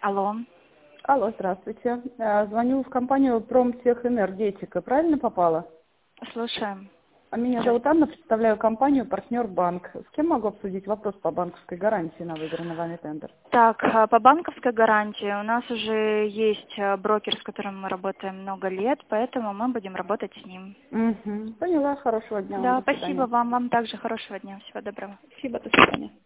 Алло. Алло, здравствуйте. Звоню в компанию Промтехэнергетика. Правильно попала? Слушаем. Меня зовут Анна, представляю компанию «Партнер Банк». С кем могу обсудить вопрос по банковской гарантии на выигранный вами тендер? Так, по банковской гарантии у нас уже есть брокер, с которым мы работаем много лет, поэтому мы будем работать с ним. Угу. Поняла. Хорошего дня вам. Да, До спасибо свидания. вам. Вам также хорошего дня. Всего доброго. Спасибо. До свидания.